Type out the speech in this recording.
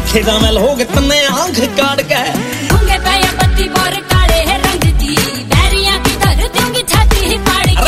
देखे जा मैं लोग तन्ने आंख काट के